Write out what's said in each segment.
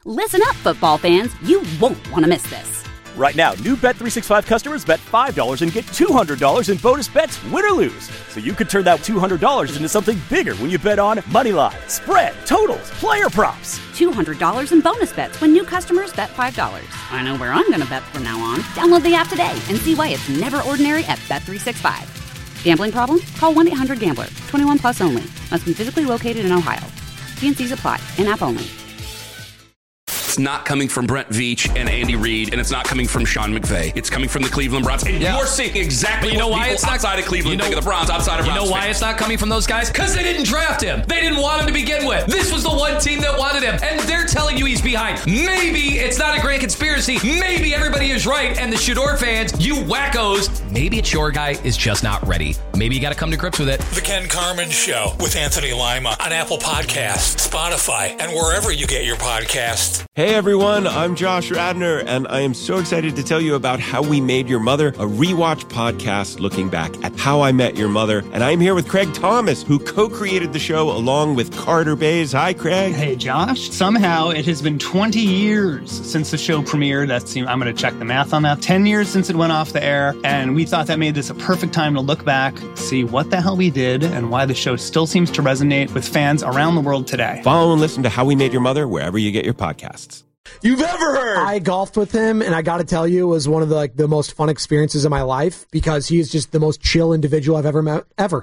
Listen up, football fans. You won't want to miss this. Right now, new Bet365 customers bet $5 and get $200 in bonus bets, win or lose. So you could turn that $200 into something bigger when you bet on moneyline, spread, totals, player props. $200 in bonus bets when new customers bet $5. I know where I'm going to bet from now on. Download the app today and see why it's never ordinary at Bet365. Gambling problem? Call 1-800-GAMBLER. 21 plus only. Must be physically located in Ohio. T&Cs apply. In-app only. It's not coming from Brent Veach and Andy Reid, and it's not coming from Sean McVay. It's coming from the Cleveland Browns. And you're seeing exactly what people outside of Cleveland think of the Browns, outside of Browns. You know why it's not coming from those guys? Because they didn't draft him. They didn't want him to begin with. This was the one team that wanted him, and they're telling you he's behind. Maybe it's not a grand conspiracy. Maybe everybody is right, and the Shador fans, you wackos, maybe it's your guy is just not ready. Maybe you got to come to grips with it. The Ken Carman Show with Anthony Lima on Apple Podcasts, Spotify, and wherever you get your podcasts. Hey everyone, I'm Josh Radner, and I am so excited to tell you about How We Made Your Mother, a rewatch podcast looking back at How I Met Your Mother. And I'm here with Craig Thomas, who co-created the show along with Carter Bays. Hi, Craig. Hey, Josh. Somehow it has been 20 years since the show premiered. I'm going to check the math on that. 10 years since it went off the air, and we thought that made this a perfect time to look back, see what the hell we did, and why the show still seems to resonate with fans around the world today. Follow and listen to How We Made Your Mother wherever you get your podcasts. You've ever heard. I golfed with him, and I got to tell you, it was one of the most fun experiences of my life because he is just the most chill individual I've ever met, ever.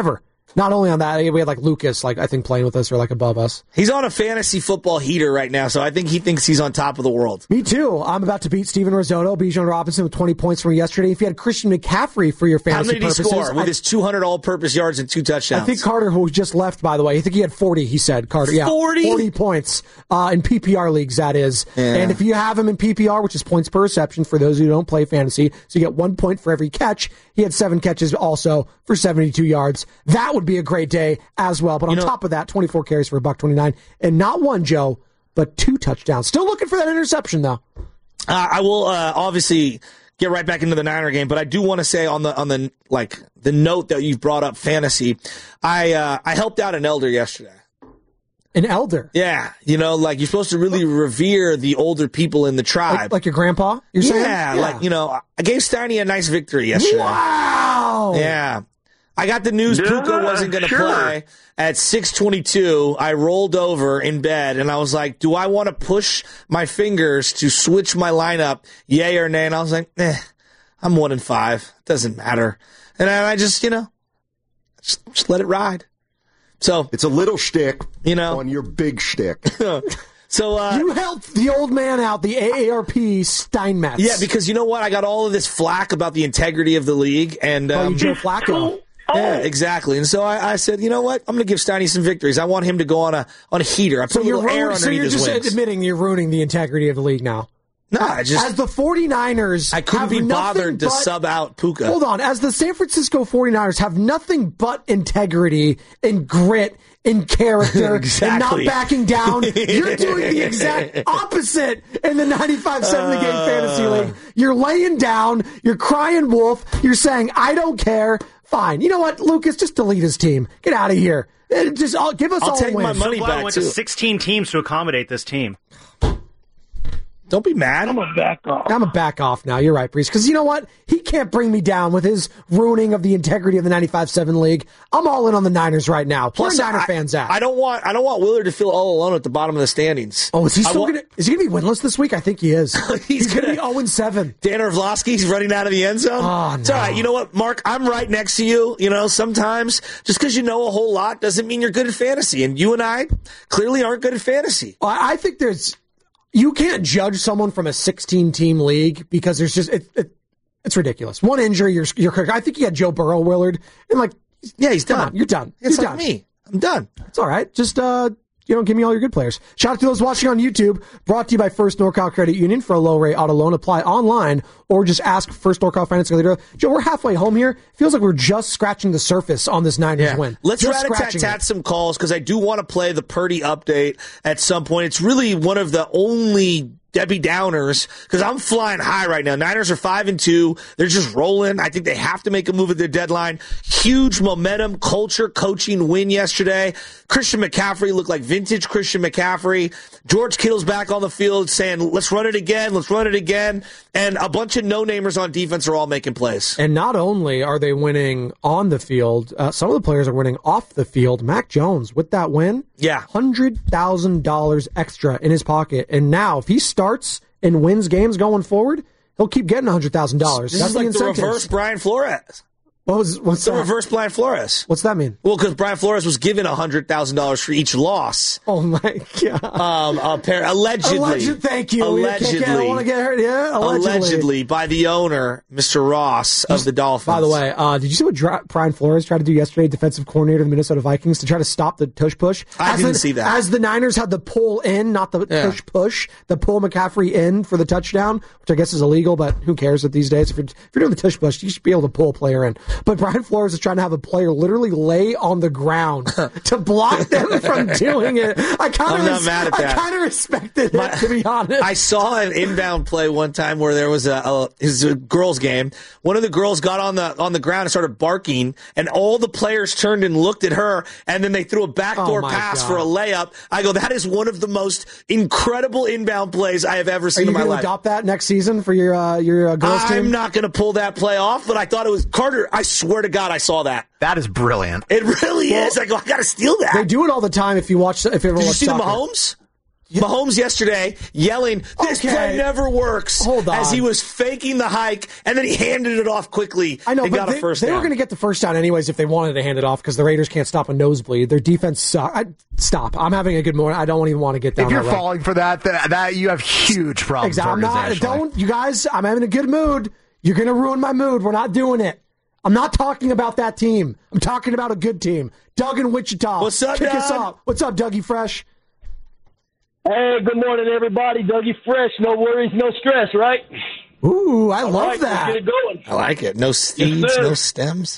Not only on that, we had Lucas, I think playing with us or above us. He's on a fantasy football heater right now, so I think he thinks he's on top of the world. Me too. I'm about to beat Steven Risotto, Bijan Robinson with 20 points from yesterday. If you had Christian McCaffrey for your fantasy purposes. How many did he score with his 200 all-purpose yards and 2 touchdowns? I think Carter, who just left, by the way, I think he had 40, he said. Carter, yeah. 40 points in PPR leagues, that is. Yeah. And if you have him in PPR, which is points per reception for those who don't play fantasy, so you get 1 point for every catch. He had 7 catches also for 72 yards. That would be a great day as well. But on top of that, 24 carries for $129. And not one, Joe, but 2 touchdowns. Still looking for that interception, though. I will obviously get right back into the Niner game, but I do want to say on the note that you've brought up fantasy, I helped out an elder yesterday. An elder? Yeah. You're supposed to really revere the older people in the tribe. Like your grandpa? You're saying? Yeah. I gave Steiny a nice victory yesterday. Wow! Yeah. I got the news Puka wasn't going to play at 6:22. I rolled over in bed, and I was like, do I want to push my fingers to switch my lineup, yay or nay? And I was like, I'm 1-5. It doesn't matter. And I just, just let it ride. So it's a little shtick, on your big shtick. So you helped the old man out, the AARP Steinmetz. Yeah, because you know what? I got all of this flack about the integrity of the league, and Joe Flacco. Yeah, exactly. And so I said, you know what? I'm going to give Steiny some victories. I want him to go on a heater. I put a little air underneath his wings. So you're just admitting you're ruining the integrity of the league now. No, as the 49ers, I couldn't be bothered to sub out Puka. Hold on. As the San Francisco 49ers have nothing but integrity and grit and character and not backing down, you're doing the exact opposite in the 95-7 the game fantasy league. You're laying down. You're crying wolf. You're saying, I don't care. Fine. You know what, Lucas? Just delete his team. Get out of here. Just give us all take my money back. I went to 16 teams to accommodate this team. Don't be mad. I'm a back off now. You're right, Breeze. Because you know what? He can't bring me down with his ruining of the integrity of the 95-7 league. I'm all in on the Niners right now. Plus, Niner fans out. I don't want Willard to feel all alone at the bottom of the standings. Oh, is he still going to be winless this week? I think he is. he's going to be 0-7. Dan Orlovsky's running out of the end zone. Oh, no. It's all right. You know what, Mark? I'm right next to you. Sometimes just because you know a whole lot doesn't mean you're good at fantasy. And you and I clearly aren't good at fantasy. Well, I think you can't judge someone from a 16-team league because there's just it's ridiculous. One injury, you're correct. I think you had Joe Burrow, Willard, and he's done. You're done. It's you're like me. I'm done. It's all right. Just give me all your good players. Shout out to those watching on YouTube. Brought to you by First NorCal Credit Union. For a low rate auto loan, apply online or just ask First NorCal Financial Leader. Joe, we're halfway home here. Feels like we're just scratching the surface on this Niners win. Let's rat-a-tat-tat some calls because I do want to play the Purdy update at some point. It's really one of the only Debbie Downers, because I'm flying high right now. Niners are 5-2. They're just rolling. I think they have to make a move at their deadline. Huge momentum, culture, coaching win yesterday. Christian McCaffrey looked like vintage Christian McCaffrey. George Kittle's back on the field saying, let's run it again, let's run it again. And a bunch of no-namers on defense are all making plays. And not only are they winning on the field, some of the players are winning off the field. Mac Jones, with that win, $100,000 extra in his pocket. And now, if he starts and wins games going forward, he'll keep getting $100,000. This is like the reverse Brian Flores. What's the reverse Brian Flores? What's that mean? Well, because Brian Flores was given $100,000 for each loss. Oh my God! Allegedly, thank you. Allegedly, I don't want to get hurt. Yeah, allegedly by the owner, Mr. Ross of the Dolphins. By the way, did you see what Brian Flores tried to do yesterday? Defensive coordinator of the Minnesota Vikings to try to stop the tush push. I didn't see that. As the Niners had the pull in, not the push, the pull McCaffrey in for the touchdown, which I guess is illegal, but who cares these days? If you're doing the tush push, you should be able to pull a player in. But Brian Flores is trying to have a player literally lay on the ground to block them from doing it. I kind of respected it, to be honest. I saw an inbound play one time where there was a girls' game. One of the girls got on the ground and started barking, and all the players turned and looked at her, and then they threw a backdoor pass for a layup. I go, that is one of the most incredible inbound plays I have ever seen in my life. Are you going to adopt that next season for your girls' team? I'm not going to pull that play off, but I thought it was Carter. I swear to God, I saw that. That is brilliant. It really is. I go, I got to steal that. They do it all the time. If you watch, if you ever watch, watch did you see soccer. the Mahomes? Yeah. Mahomes yesterday yelling, "This play never works." Hold on. As he was faking the hike, and then he handed it off quickly. I know, and but got a first down. They were going to get the first down anyways if they wanted to hand it off because the Raiders can't stop a nosebleed. Their defense sucks. Stop. I'm having a good morning. I don't even want to get down. If you're falling for that you have huge problems. Exactly. You guys. I'm having a good mood. You're going to ruin my mood. We're not doing it. I'm not talking about that team. I'm talking about a good team. Doug in Wichita. What's up, Kick Doug? us off. What's up, Dougie Fresh? Hey, good morning, everybody. Dougie Fresh. No worries, no stress, right? Ooh, I love that. Let's get it going. I like it. No steeds, no stems.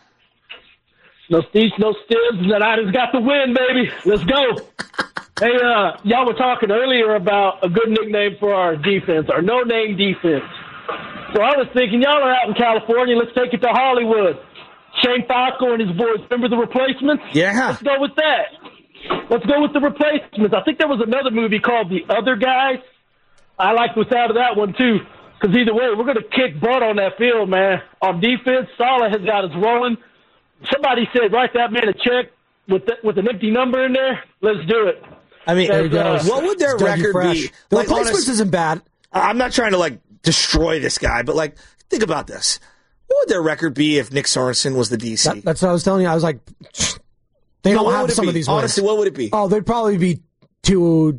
No steeds, no stems, and I just got the win, baby. Let's go. Hey, y'all were talking earlier about a good nickname for our defense, our no-name defense. So I was thinking, y'all are out in California. Let's take it to Hollywood. Shane Falco and his boys. Remember the Replacements? Yeah. Let's go with that. Let's go with the Replacements. I think there was another movie called The Other Guys. I liked what's out of that one, too. Because either way, we're going to kick butt on that field, man. On defense, Saleh has got us rolling. Somebody said, write that man a check with an empty number in there. Let's do it. I mean, what would their record be? The Replacements isn't bad. I'm not trying to, destroy this guy, but, think about this. What would their record be if Nick Sorensen was the DC? That's what I was telling you. I was like, they don't have some of these wins. Honestly, what would it be? Oh, they'd probably be 2-5,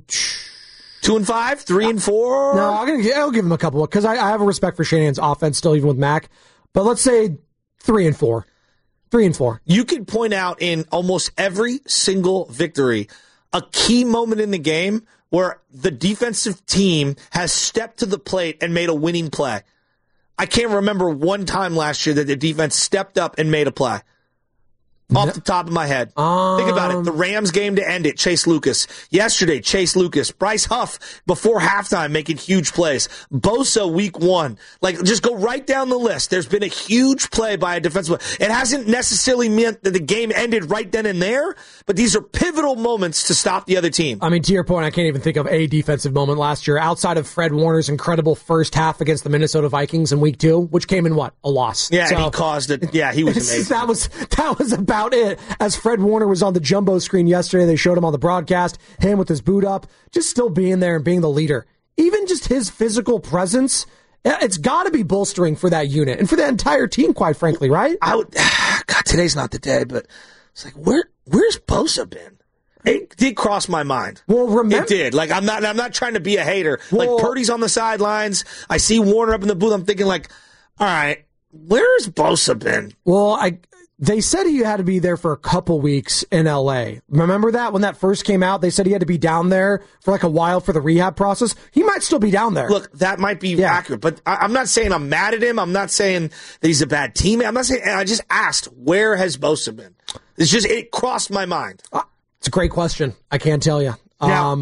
3-4. No, I'll give them a couple because I have a respect for Shanahan's offense still, even with Mac. But let's say 3-4. 3-4. You could point out in almost every single victory a key moment in the game where the defensive team has stepped to the plate and made a winning play. I can't remember one time last year that the defense stepped up and made a play. Off the top of my head. Think about it. The Rams game to end it, Chase Lucas. Yesterday, Chase Lucas. Bryce Huff, before halftime, making huge plays. Bosa, week 1. Just go right down the list. There's been a huge play by a defensive player. It hasn't necessarily meant that the game ended right then and there, but these are pivotal moments to stop the other team. I mean, to your point, I can't even think of a defensive moment last year outside of Fred Warner's incredible first half against the Minnesota Vikings in week 2, which came in what? A loss. Yeah, and he caused it. Yeah, he was amazing. That was about it. As Fred Warner was on the jumbo screen yesterday, they showed him on the broadcast, him with his boot up, just still being there and being the leader. Even just his physical presence, it's got to be bolstering for that unit and for that entire team, quite frankly, right? God, today's not the day, but it's like, where's Bosa been? It did cross my mind. Well, remember, it did. I'm not trying to be a hater. Purdy's on the sidelines. I see Warner up in the booth. I'm thinking all right, where's Bosa been? Well, they said he had to be there for a couple weeks in L.A. Remember that? When that first came out, they said he had to be down there for a while for the rehab process. He might still be down there. Look, that might be accurate, but I'm not saying I'm mad at him. I'm not saying that he's a bad teammate. I'm not saying. I just asked, where has Bosa been? It crossed my mind. It's a great question. I can't tell you. Now,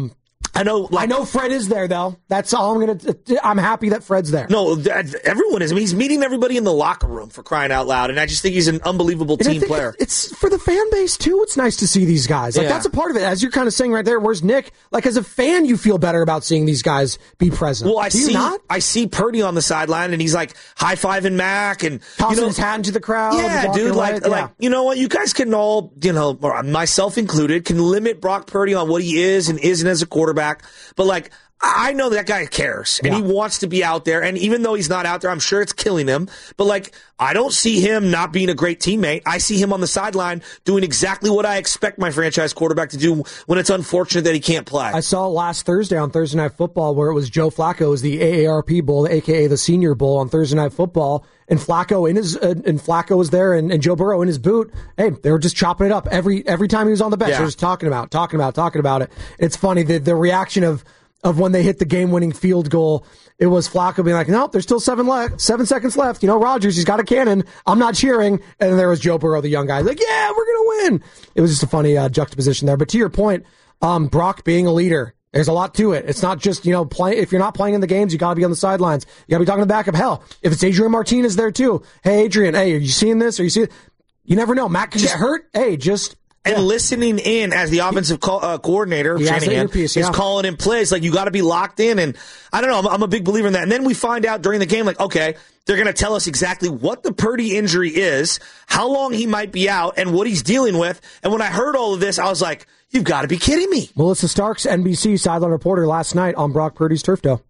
I know Fred is there, though. That's all I'm happy that Fred's there. No, everyone is. I mean, he's meeting everybody in the locker room, for crying out loud, and I just think he's an unbelievable team player. It's for the fan base, too. It's nice to see these guys. That's a part of it. As you're kind of saying right there, where's Nick? Like, as a fan, you feel better about seeing these guys be present. Well, I see Purdy on the sideline, and he's like high-fiving Mac and tossing his hat into the crowd. Yeah, dude, like, you know what? You guys can all, or myself included, can limit Brock Purdy on what he is and isn't as a quarterback. But, like, I know that guy cares, and he wants to be out there. And even though he's not out there, I'm sure it's killing him. But, like, I don't see him not being a great teammate. I see him on the sideline doing exactly what I expect my franchise quarterback to do when it's unfortunate that he can't play. I saw last Thursday on Thursday Night Football where it was Joe Flacco was the AARP Bowl, a.k.a. the Senior Bowl on Thursday Night Football. And Flacco Flacco was there, and Joe Burrow in his boot. Hey, they were just chopping it up every time he was on the bench. They were just talking about it. It's funny the reaction of when they hit the game-winning field goal. It was Flacco being like, "Nope, there's still 7 seconds left. Rodgers, he's got a cannon. I'm not cheering." And then there was Joe Burrow, the young guy, like, "Yeah, we're gonna win." It was just a funny juxtaposition there. But to your point, Brock being a leader. There's a lot to it. It's not just, if you're not playing in the games, you got to be on the sidelines. You got to be talking to the backup. Hell, if it's Adrian Martinez there too. Hey, Adrian, are you seeing this? You never know. Matt could get hurt. Hey, listening in as the offensive coordinator, Shanahan, is calling in plays. Like, you got to be locked in. And I don't know. I'm a big believer in that. And then we find out during the game, like, okay, they're going to tell us exactly what the Purdy injury is, how long he might be out, and what he's dealing with. And when I heard all of this, I was like, you've got to be kidding me. Melissa Starks, NBC sideline reporter last night on Brock Purdy's turf toe.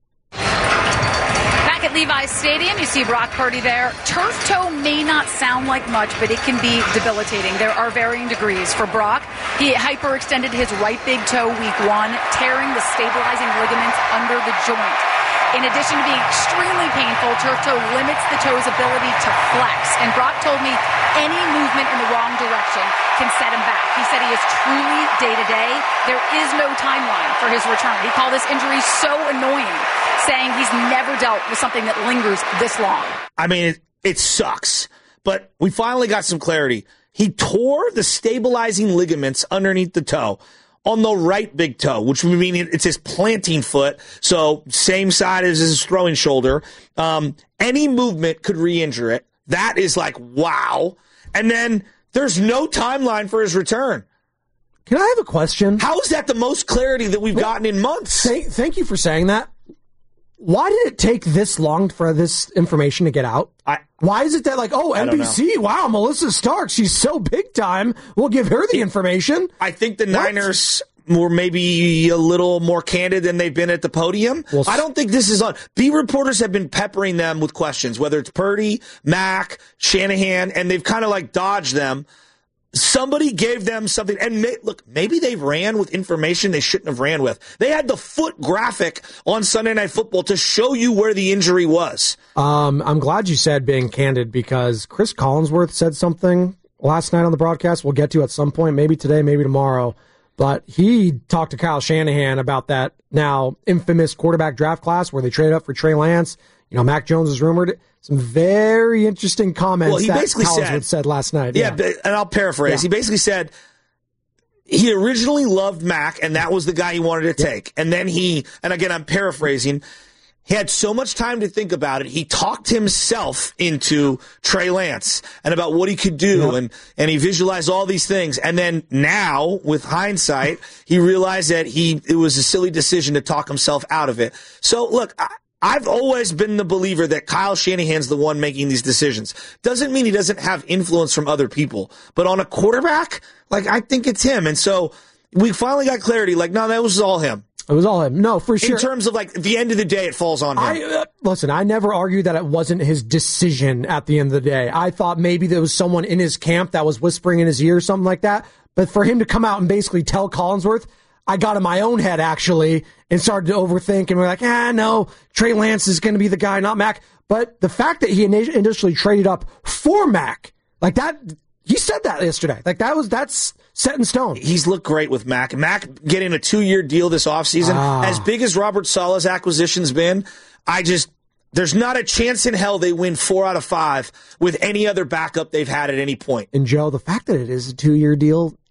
Back at Levi's Stadium, you see Brock Purdy there. Turf toe may not sound like much, but it can be debilitating. There are varying degrees. For Brock, he hyperextended his right big toe week 1, tearing the stabilizing ligaments under the joint. In addition to being extremely painful, turf toe limits the toe's ability to flex. And Brock told me any movement in the wrong direction can set him back. He said he is truly day-to-day. There is no timeline for his return. He called this injury so annoying, saying he's never dealt with something that lingers this long. I mean, it sucks, but we finally got some clarity. He tore the stabilizing ligaments underneath the toe on the right big toe, which would mean it's his planting foot, so same side as his throwing shoulder. Any movement could re-injure it. That is like, wow. And then there's no timeline for his return. Can I have a question? How is that the most clarity that we've gotten in months? Thank you for saying that. Why did it take this long for this information to get out? Why is it that, like, NBC, wow, Melissa Starks, she's so big time, we'll give her the information? I think the Niners were maybe a little more candid than they've been at the podium. Well, I don't think this is on. Beat reporters have been peppering them with questions, whether it's Purdy, Mac, Shanahan, and they've kind of like dodged them. Somebody gave them something, and look, maybe they ran with information they shouldn't have ran with. They had the foot graphic on Sunday Night Football to show you where the injury was. I'm glad you said being candid, because Chris Collinsworth said something last night on the broadcast we'll get to at some point, maybe today, maybe tomorrow. But he talked to Kyle Shanahan about that now infamous quarterback draft class where they traded up for Trey Lance. Mac Jones is rumored. Some very interesting comments that Collinsworth said last night. Yeah, and I'll paraphrase. Yeah. He basically said he originally loved Mac, and that was the guy he wanted to take. And then and again, I'm paraphrasing, he had so much time to think about it, he talked himself into Trey Lance and about what he could do, and he visualized all these things. And then now, with hindsight, he realized that it was a silly decision to talk himself out of it. So, look, I've always been the believer that Kyle Shanahan's the one making these decisions. Doesn't mean he doesn't have influence from other people. But on a quarterback, I think it's him. And so we finally got clarity. No, that was all him. It was all him. No, for sure. In terms of, the end of the day, it falls on him. Listen, I never argued that it wasn't his decision at the end of the day. I thought maybe there was someone in his camp that was whispering in his ear or something like that. But for him to come out and basically tell Collinsworth, I got in my own head, actually, and started to overthink, and we're like, no, Trey Lance is going to be the guy, not Mac. But the fact that he initially traded up for Mac, he said that yesterday. That's set in stone. He's looked great with Mac. Mac getting a 2-year deal this offseason. As big as Robert Saleh's acquisition's been, there's not a chance in hell they win 4 out of 5 with any other backup they've had at any point. And Joe, the fact that it is a 2-year deal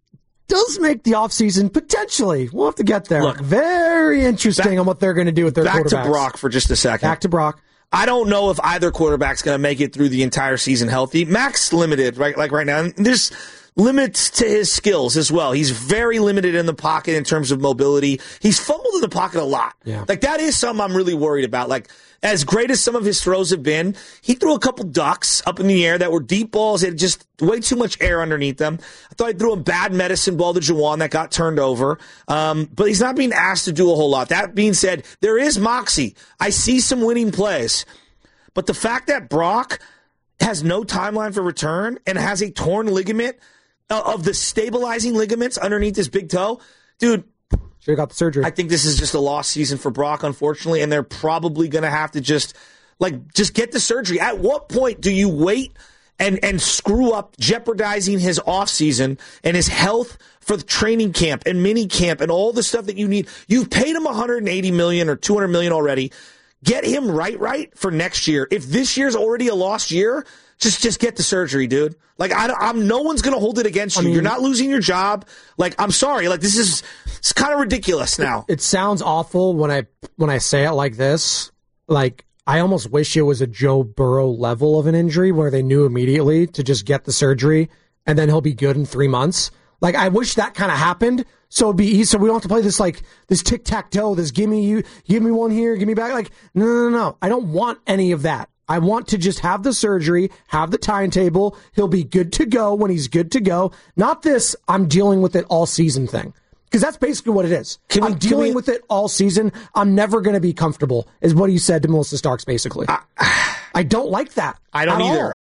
does make the offseason potentially, we'll have to get there. Look, very interesting on what they're going to do with their quarterbacks. Back to Brock for just a second. Back to Brock. I don't know if either quarterback's going to make it through the entire season healthy. Mac's limited, right? Like right now. And there's limits to his skills as well. He's very limited in the pocket in terms of mobility. He's fumbled in the pocket a lot. Yeah. Like, that is something I'm really worried about. Like, as great as some of his throws have been, he threw a couple ducks up in the air that were deep balls. It had just way too much air underneath them. I thought he threw a bad medicine ball to Juwan that got turned over. But he's not being asked to do a whole lot. That being said, there is moxie. I see some winning plays. But the fact that Brock has no timeline for return and has a torn ligament of the stabilizing ligaments underneath his big toe, dude, should have got the surgery. I think this is just a lost season for Brock, unfortunately, and they're probably going to have to just get the surgery. At what point do you wait and screw up, jeopardizing his offseason and his health for the training camp and mini camp and all the stuff that you need? You've paid him $180 million or $200 million already. Get him right for next year. If this year's already a lost year, just get the surgery, dude. Like, I'm no one's going to hold it against you. You're not losing your job. Like, I'm sorry. Like, it's kind of ridiculous now. It sounds awful when I say it like this. Like, I almost wish it was a Joe Burrow level of an injury where they knew immediately to just get the surgery and then he'll be good in 3 months. Like, I wish that kind of happened. So it'd be easy. So we don't have to play this tic-tac-toe, this give me one here, give me back. Like, no. I don't want any of that. I want to just have the surgery, have the timetable. He'll be good to go when he's good to go. Not this, I'm dealing with it all season thing. Because that's basically what it is. I'm dealing with it all season. I'm never going to be comfortable, is what he said to Melissa Starks, basically. I don't like that. I don't either.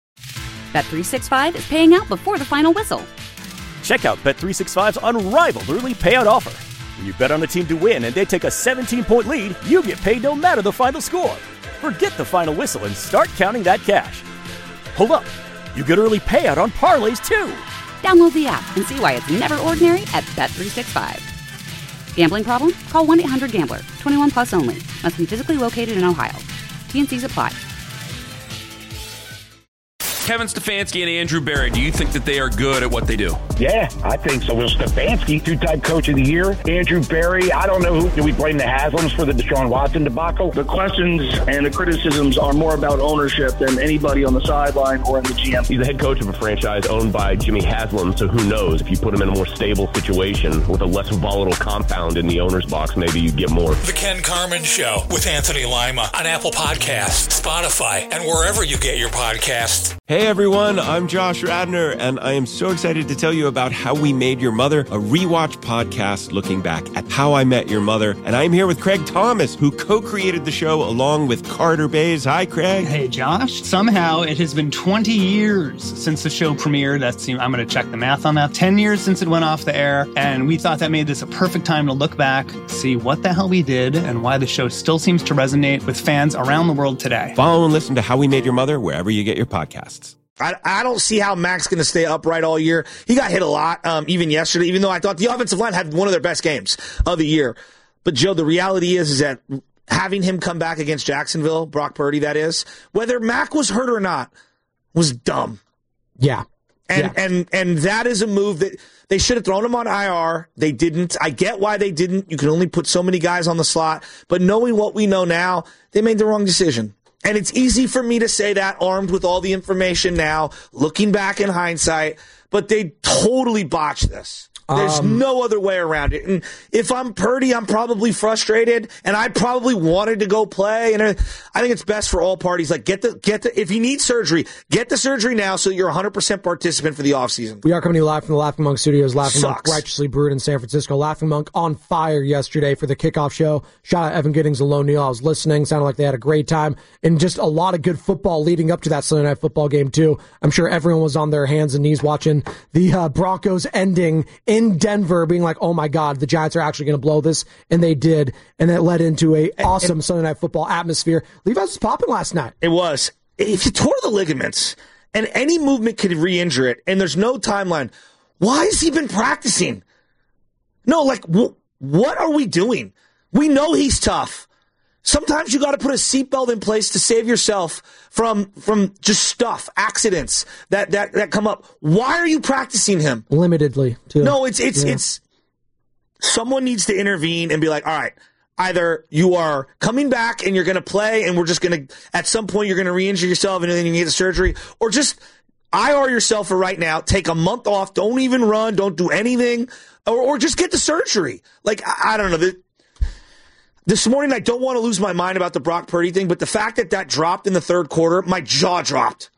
Bet365 is paying out before the final whistle. Check out Bet365's unrivaled early payout offer. When you bet on a team to win and they take a 17-point lead, you get paid no matter the final score. Forget the final whistle and start counting that cash. Hold up. You get early payout on parlays, too. Download the app and see why it's never ordinary at Bet365. Gambling problem? Call 1-800-GAMBLER. 21 plus only. Must be physically located in Ohio. T&Cs apply. Kevin Stefanski and Andrew Berry, do you think that they are good at what they do? Yeah, I think so. Well, Stefanski, two-time coach of the year. Andrew Berry, I don't know who. Do we blame the Haslams for the Deshaun Watson debacle? The questions and the criticisms are more about ownership than anybody on the sideline or in the GM. He's the head coach of a franchise owned by Jimmy Haslam, so who knows? If you put him in a more stable situation with a less volatile compound in the owner's box, maybe you'd get more. The Ken Carman Show with Anthony Lima on Apple Podcasts, Spotify, and wherever you get your podcasts. Hey everyone, I'm Josh Radnor, and I am so excited to tell you about How We Made Your Mother, a rewatch podcast looking back at How I Met Your Mother. And I'm here with Craig Thomas, who co-created the show along with Carter Bays. Hi, Craig. Hey, Josh. Somehow it has been 20 years since the show premiered. I'm going to check the math on that. 10 years since it went off the air, and we thought that made this a perfect time to look back, see what the hell we did, and why the show still seems to resonate with fans around the world today. Follow and listen to How We Made Your Mother wherever you get your podcasts. I don't see how Mac's going to stay upright all year. He got hit a lot, even yesterday, even though I thought the offensive line had one of their best games of the year. But, Joe, the reality is that having him come back against Jacksonville, Brock Purdy, that is, whether Mac was hurt or not, was dumb. Yeah. And that is a move that they should have thrown him on IR. They didn't. I get why they didn't. You can only put so many guys on the slot. But knowing what we know now, they made the wrong decision. And it's easy for me to say that, armed with all the information now, looking back in hindsight, but they totally botched this. There's no other way around it. And if I'm Purdy, I'm probably frustrated, and I probably wanted to go play. And I think it's best for all parties. Like, if you need surgery, get the surgery now so you're 100% participant for the offseason. We are coming to you live from the Laughing Monk Studios. Laughing Monk, righteously brewed in San Francisco. Laughing Monk on fire yesterday for the kickoff show. Shout out Evan Giddings and Lone Neal. I was listening. Sounded like they had a great time. And just a lot of good football leading up to that Sunday Night Football game, too. I'm sure everyone was on their hands and knees watching the Broncos ending in Denver, being like, oh my God, the Giants are actually going to blow this. And they did. And it led into a awesome Sunday Night Football atmosphere. Levi's was popping last night. It was. If you tore the ligaments and any movement could re-injure it and there's no timeline, why has he been practicing? No, like, what are we doing? We know he's tough. Sometimes you got to put a seatbelt in place to save yourself from just stuff, accidents that come up. Why are you practicing him? Limitedly, too. No, it's someone needs to intervene and be like, all right, either you are coming back and you're going to play and we're just going to, at some point you're going to re-injure yourself and then you get the surgery, or just IR yourself for right now, take a month off, don't even run, don't do anything, or just get the surgery. Like, I don't know. This morning, I don't want to lose my mind about the Brock Purdy thing, but the fact that dropped in the third quarter, my jaw dropped.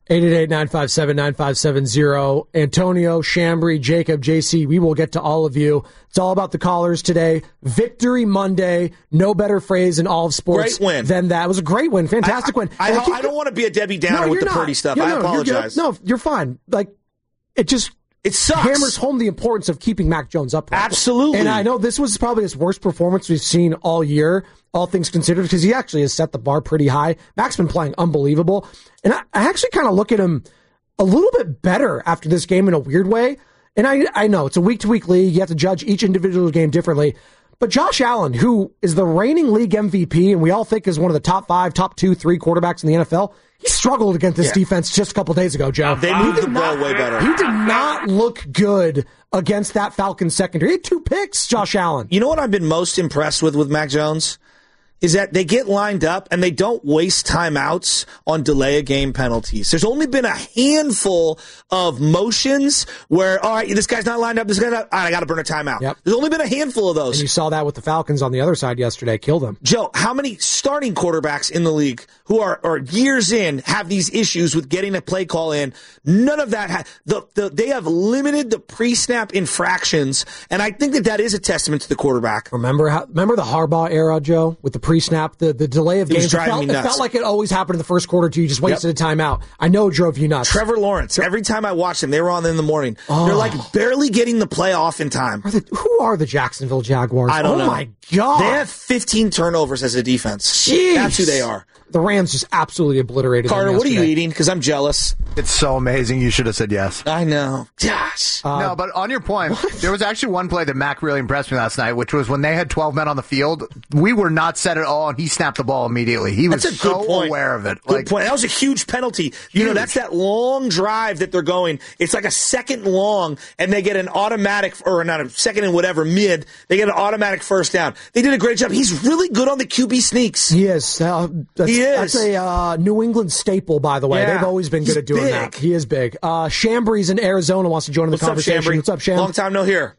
888-957-9570. Antonio, Chambry, Jacob, JC, we will get to all of you. It's all about the callers today. Victory Monday. No better phrase in all of sports great win. than that. It was a great win. Fantastic win. I don't want to be a Debbie Downer with the Purdy stuff. I apologize. You're fine. Like, it sucks. Hammers home the importance of keeping Mac Jones upright. Absolutely. And I know this was probably his worst performance we've seen all year, all things considered, because he actually has set the bar pretty high. Mac's been playing unbelievable. And I actually kind of look at him a little bit better after this game in a weird way. And I know it's a week-to-week league. You have to judge each individual game differently. But Josh Allen, who is the reigning league MVP and we all think is one of the top 5, top 2, 3 quarterbacks in the NFL, he struggled against this defense just a couple days ago, Joe. They moved the ball way better. He did not look good against that Falcons secondary. He had 2 picks, Josh Allen. You know what I've been most impressed with Mac Jones? Is that they get lined up and they don't waste timeouts on delay a game penalties. There's only been a handful of motions where, all right, this guy's not lined up, this guy's not, all right, I got to burn a timeout. Yep. There's only been a handful of those. And you saw that with the Falcons on the other side yesterday, killed them. Joe, how many starting quarterbacks in the league who are years in have these issues with getting a play call in? None of that. They have limited the pre-snap infractions, and I think that is a testament to the quarterback. Remember the Harbaugh era, Joe, with the pre-snap, the delay of games. It felt like it always happened in the first quarter too. You just wasted a timeout. I know it drove you nuts. Trevor Lawrence, every time I watched him, they were on in the morning. They're like barely getting the play off in time. Who are the Jacksonville Jaguars? I don't know. Oh my God. They have 15 turnovers as a defense. Jeez. That's who they are. The Rams just absolutely obliterated Carter, them yesterday. what are you eating? Because I'm jealous. It's so amazing. You should have said yes. I know. Gosh. No, but on your point, there was actually one play that Mac really impressed me last night, which was when they had 12 men on the field. We were not set at all, and he snapped the ball immediately. He was so aware of it. Good point. That was a huge penalty. You know, that's that long drive that they're going. It's like a second long, and they get an automatic, or not a second and whatever, mid. They get an automatic first down. They did a great job. He's really good on the QB sneaks. He is. He is. That's a New England staple, by the way. Yeah. They've always been good at doing that. He is big. Chambry's in Arizona wants to join in the conversation. What's up, Chambry? Long time no hear.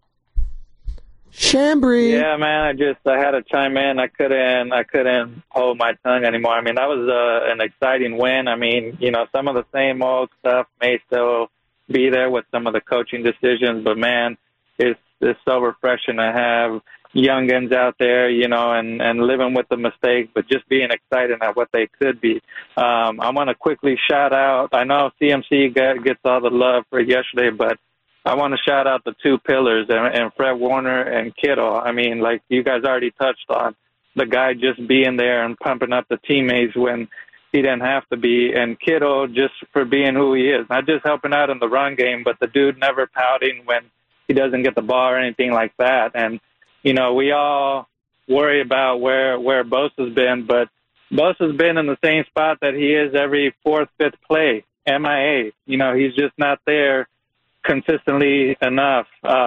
Chambry. Yeah, man. I had to chime in. I couldn't hold my tongue anymore. I mean, that was an exciting win. I mean, you know, some of the same old stuff may still be there with some of the coaching decisions, but man, it's so refreshing to have youngins out there, you know, and living with the mistakes, but just being excited at what they could be. I want to quickly shout out, I know CMC gets all the love for yesterday, but I want to shout out the 2 pillars and Fred Warner and Kittle. I mean, like you guys already touched on, the guy just being there and pumping up the teammates when he didn't have to be, and Kittle just for being who he is, not just helping out in the run game, but the dude never pouting when he doesn't get the ball or anything like that. And you know, we all worry about where Bosa's been, but Bosa's been in the same spot that he is every 4th, 5th play, MIA. You know, he's just not there consistently enough.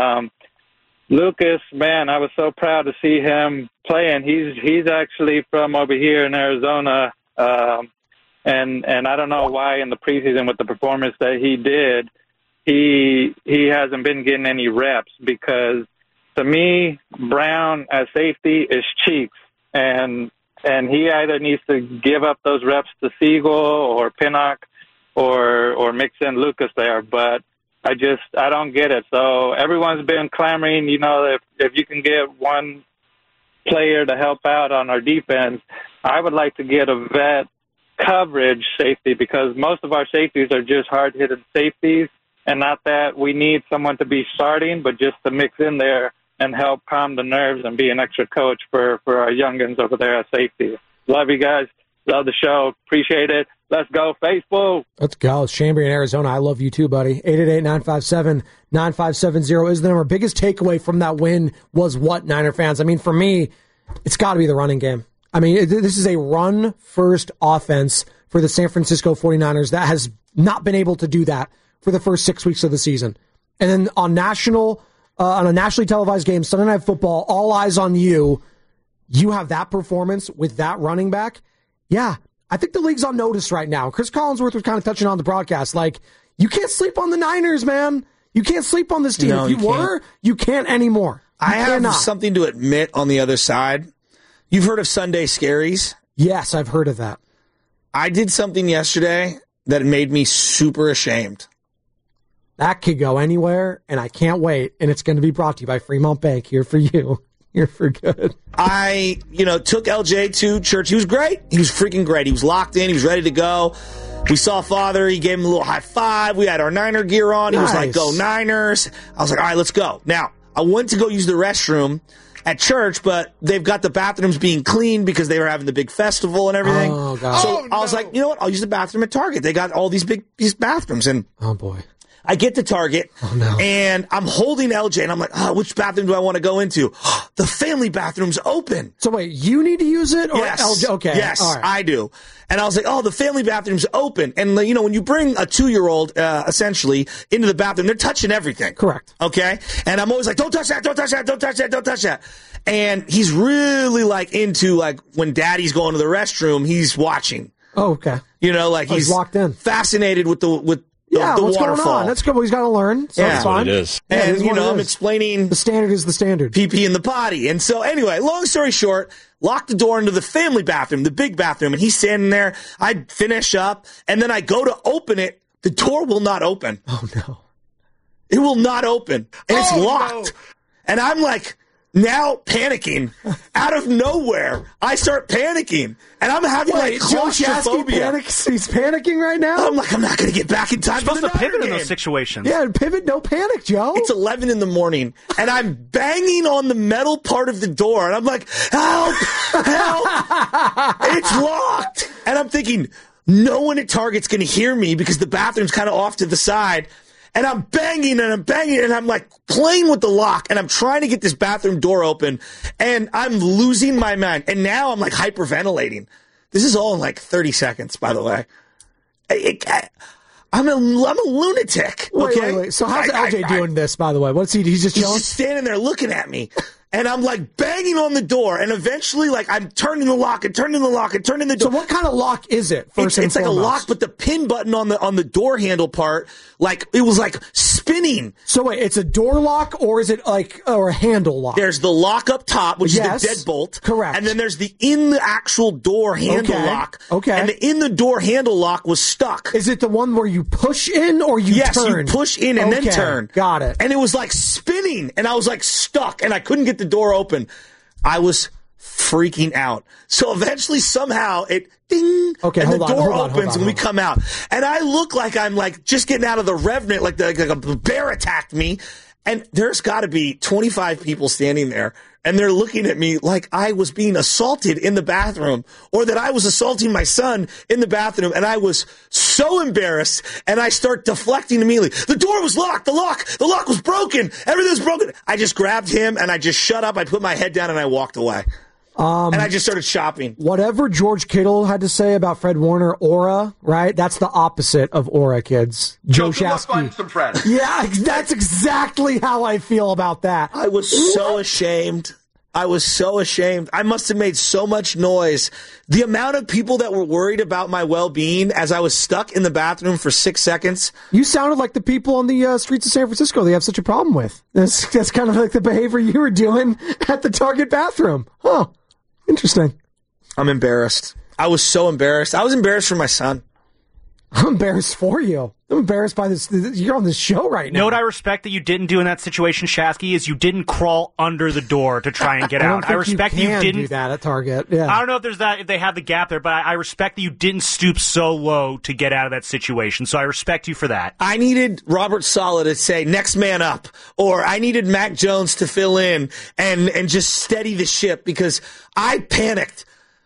Lucas, man, I was so proud to see him playing. He's actually from over here in Arizona, and I don't know why in the preseason with the performance that he did, he hasn't been getting any reps because to me, Brown as safety is Cheeks, and he either needs to give up those reps to Siegel or Pinnock or mix in Lucas there, but I don't get it. So everyone's been clamoring, you know, if you can get one player to help out on our defense, I would like to get a vet coverage safety because most of our safeties are just hard-hitting safeties, and not that we need someone to be starting, but just to mix in there and help calm the nerves and be an extra coach for our youngins over there at safety. Love you guys. Love the show. Appreciate it. Let's go, Facebook. Let's go. It's Chambry in Arizona. I love you too, buddy. 888-957-9570 is the number. Biggest takeaway from that win was what, Niner fans? I mean, for me, it's got to be the running game. I mean, this is a run-first offense for the San Francisco 49ers that has not been able to do that for the first 6 weeks of the season. And then on a nationally televised game, Sunday Night Football, all eyes on you. You have that performance with that running back. Yeah, I think the league's on notice right now. Chris Collinsworth was kind of touching on the broadcast. Like, you can't sleep on the Niners, man. You can't sleep on this team. No, if you were, you can't anymore. I have something to admit on the other side. You've heard of Sunday Scaries? Yes, I've heard of that. I did something yesterday that made me super ashamed. That could go anywhere, and I can't wait. And it's going to be brought to you by Fremont Bank. Here for you. Here for good. I, took LJ to church. He was great. He was freaking great. He was locked in. He was ready to go. We saw Father. He gave him a little high five. We had our Niner gear on. He was like, go Niners. I was like, all right, let's go. Now, I went to go use the restroom at church, but they've got the bathrooms being cleaned because they were having the big festival and everything. Oh, God. So I was like, you know what? I'll use the bathroom at Target. They got all these bathrooms. And oh, boy. I get to Target, and I'm holding LJ, and I'm like, which bathroom do I want to go into? The family bathroom's open. So wait, you need to use it? Or yes. LJ? Okay. Yes, all right. I do. And I was like, the family bathroom's open. And, when you bring a 2-year-old, essentially, into the bathroom, they're touching everything. Correct. Okay? And I'm always like, don't touch that, don't touch that, don't touch that, don't touch that. And he's really, into, when daddy's going to the restroom, he's watching. Oh, okay. He's locked in. Fascinated with the what's waterfall. Going on? That's good. He's got to learn. So yeah, it's fine. It is. And, I'm explaining. The standard is the standard. PP in the potty. And so, anyway, long story short, lock the door into the family bathroom, the big bathroom, and he's standing there. I finish up, and then I go to open it. The door will not open. Oh, no. It will not open. And it's locked. No. And I'm like, now panicking. Out of nowhere, I start panicking. And I'm having claustrophobia. He's panicking right now? I'm like, I'm not going to get back in time. You're supposed to pivot game. in those situations. Yeah, pivot, no panic, Joe. It's 11 in the morning, and I'm banging on the metal part of the door, and I'm like, help, help. It's locked. And I'm thinking, no one at Target's going to hear me because the bathroom's kind of off to the side. And I'm banging and I'm like playing with the lock and I'm trying to get this bathroom door open and I'm losing my mind. And now I'm like hyperventilating. This is all in like 30 seconds, by the way. I'm a lunatic. Okay. Wait. So how's LJ doing this, by the way? What's he? He's just chilling? He's just standing there looking at me. And I'm like banging on the door, and eventually, I'm turning the lock and turning the lock and turning the door. So what kind of lock is it? It's like a lock, but the pin button on the door handle part, it was spinning. So wait, it's a door lock, or is it or a handle lock? There's the lock up top, which is the deadbolt. Correct. And then there's the actual door handle lock. Okay. And the door handle lock was stuck. Is it the one where you push in or you turn? Yes, you push in and then turn. Got it. And it was spinning, and I was stuck, and I couldn't get the door open. I was freaking out. So eventually, somehow, it ding, and the door opens, and we come out. And I look like I'm just getting out of the Revenant, like a bear attacked me. And there's got to be 25 people standing there, and they're looking at me like I was being assaulted in the bathroom, or that I was assaulting my son in the bathroom, and I was so embarrassed, and I start deflecting immediately. The door was locked. The lock was broken. Everything was broken. I just grabbed him, and I just shut up. I put my head down, and I walked away. And I just started shopping. Whatever George Kittle had to say about Fred Warner aura, right? That's the opposite of aura, kids. Joe Shasky. Some friends. Yeah, that's exactly how I feel about that. I was so ashamed. I must have made so much noise. The amount of people that were worried about my well-being as I was stuck in the bathroom for 6 seconds. You sounded like the people on the streets of San Francisco they have such a problem with. That's kind of like the behavior you were doing at the Target bathroom. Huh. Interesting. I'm embarrassed. I was so embarrassed. I was embarrassed for my son. I'm embarrassed for you. I'm embarrassed by this. You're on this show right now. You know what I respect that you didn't do in that situation, Shasky, is you didn't crawl under the door to try and get out. I respect that you didn't do that at Target. Yeah. I don't know if they have the gap there, but I respect that you didn't stoop so low to get out of that situation. So I respect you for that. I needed Robert Saleh to say next man up, or I needed Mac Jones to fill in and just steady the ship because I panicked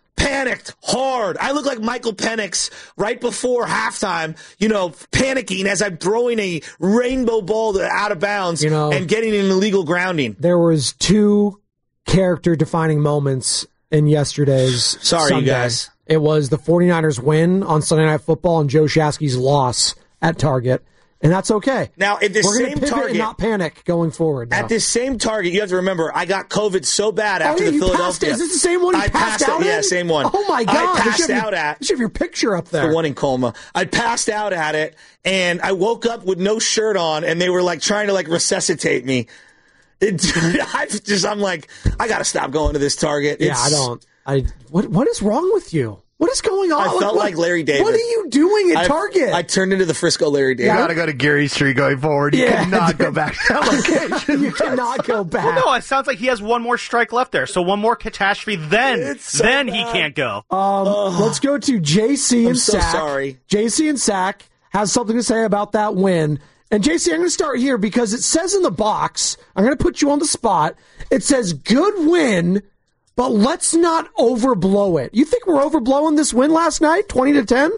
hard. I look like Michael Penix right before halftime, panicking as I'm throwing a rainbow ball out of bounds and getting an illegal grounding. There was two character-defining moments in yesterday's Sunday. You guys. It was the 49ers win on Sunday Night Football and Joe Shasky's loss at Target. And that's okay. Now, at this We're same pivot Target, and not panic going forward. Now. At this same Target, you have to remember, I got COVID so bad after the Philadelphia. Is this the same one you passed out in? Yeah, same one. Oh, my God. I passed out at. You should have your picture up there. The one in Colma. I passed out at it, and I woke up with no shirt on, and they were, like, trying to, like, resuscitate me. I'm like, I got to stop going to this Target. What is wrong with you? What is going on? I felt like Larry David. What are you doing at Target? I turned into the Frisco Larry David. You got to go to Geary Street going forward. You cannot go back to that location. You cannot go back. Well, no, it sounds like he has one more strike left there. So one more catastrophe, then he can't go. Let's go to JC and Sack. I'm so sorry. JC and Sack has something to say about that win. And JC, I'm going to start here because it says in the box, I'm going to put you on the spot, it says good win, but let's not overblow it. You think we're overblowing this win last night, 20-10?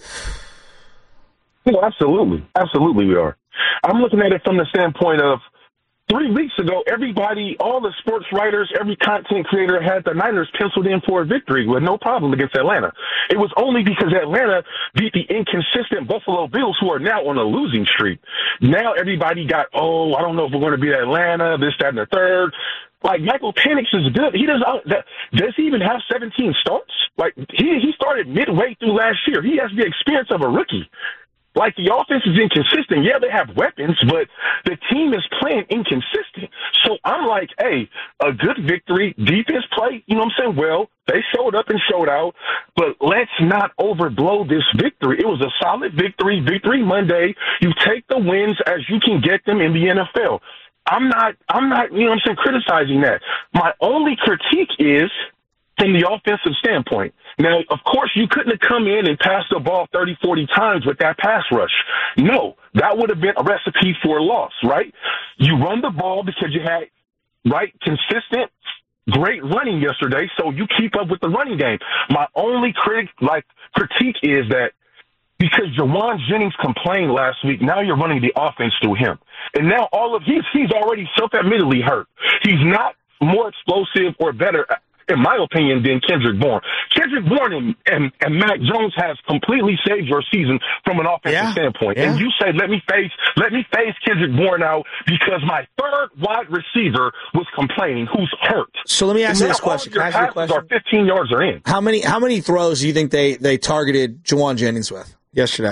No, absolutely. Absolutely we are. I'm looking at it from the standpoint of 3 weeks ago, everybody, all the sports writers, every content creator had the Niners penciled in for a victory with no problem against Atlanta. It was only because Atlanta beat the inconsistent Buffalo Bills, who are now on a losing streak. Now everybody got, I don't know if we're going to beat Atlanta, this, that, and the third. Like, Michael Penix is good. Does he even have 17 starts? Like, he started midway through last year. He has the experience of a rookie. Like, the offense is inconsistent. Yeah, they have weapons, but the team is playing inconsistent. So I'm like, hey, a good victory, defense play, you know what I'm saying? Well, they showed up and showed out, but let's not overblow this victory. It was a solid victory, Victory Monday. You take the wins as you can get them in the NFL. I'm not, you know what I'm saying, criticizing that. My only critique is from the offensive standpoint. Now, of course, you couldn't have come in and passed the ball 30, 40 times with that pass rush. No, that would have been a recipe for a loss, right? You run the ball because you had, consistent, great running yesterday, so you keep up with the running game. My only critique is that because Jawan Jennings complained last week, now you're running the offense through him. And now he's already self-admittedly hurt. He's not more explosive or better, in my opinion, than Kendrick Bourne. Kendrick Bourne and Mac Jones has completely saved your season from an offensive standpoint. Yeah. And you say, let me face Kendrick Bourne out because my third wide receiver was complaining, who's hurt. So let me ask you this question. Your passes are 15 yards or in. How many throws do you think they targeted Jawan Jennings with yesterday?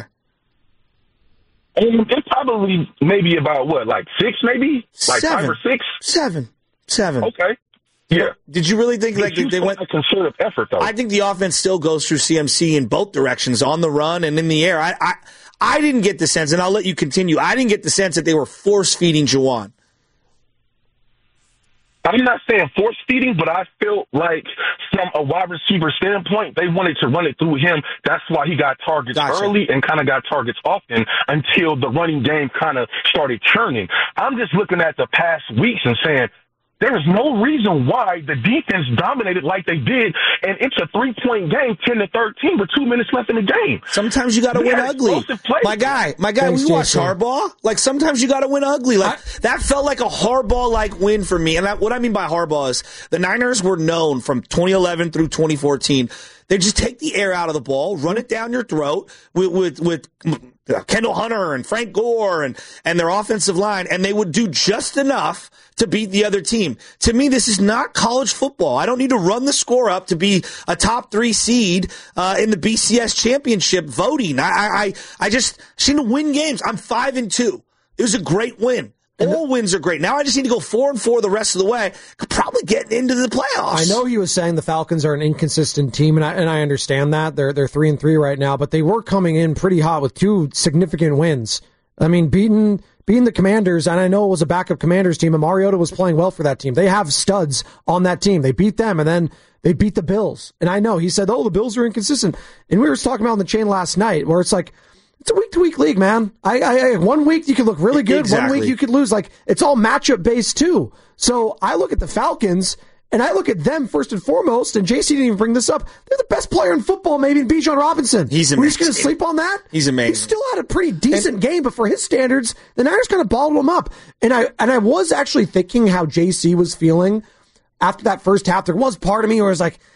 It's probably maybe about six, maybe? Like 5 or 6? Seven. Okay. Yeah. Did you really think they went a concerted effort though? I think the offense still goes through CMC in both directions, on the run and in the air. I didn't get the sense, and I'll let you continue. I didn't get the sense that they were force feeding Jawan. I'm not saying force feeding, but I feel like from a wide receiver standpoint, they wanted to run it through him. That's why he got targets early and kind of got targets often until the running game kind of started churning. I'm just looking at the past weeks and saying, there is no reason why the defense dominated like they did, and it's a 3-point game, 10-13, with 2 minutes left in the game. Sometimes you got to win ugly. My guy, Thanks, we watch Harbaugh. Like, sometimes you got to win ugly. That felt like a Harbaugh-like win for me. And what I mean by Harbaugh is the Niners were known from 2011 through 2014. They just take the air out of the ball, run it down your throat with Kendall Hunter and Frank Gore and their offensive line, and they would do just enough to beat the other team. To me, this is not college football. I don't need to run the score up to be a top 3 seed in the BCS championship voting. I just seem to win games. I'm 5-2. It was a great win. All wins are great. Now I just need to go 4-4 the rest of the way. Could probably get into the playoffs. I know he was saying the Falcons are an inconsistent team, and I understand that. They're 3-3 right now, but they were coming in pretty hot with 2 significant wins. I mean, beating the Commanders, and I know it was a backup Commanders team, and Mariota was playing well for that team. They have studs on that team. They beat them, and then they beat the Bills. And I know he said, the Bills are inconsistent. And we were talking about on the chain last night, where it's like, it's a week-to-week league, man. I 1 week you could look really good, exactly. 1 week you could lose. Like, it's all matchup-based, too. So I look at the Falcons, and I look at them first and foremost, and JC didn't even bring this up. They're the best player in football, maybe, in Bijan Robinson. He's amazing. We're just going to sleep on that? He's amazing. He still had a pretty decent game, but for his standards, the Niners kind of balled him up. And I was actually thinking how JC was feeling after that first half. There was part of me where I was like,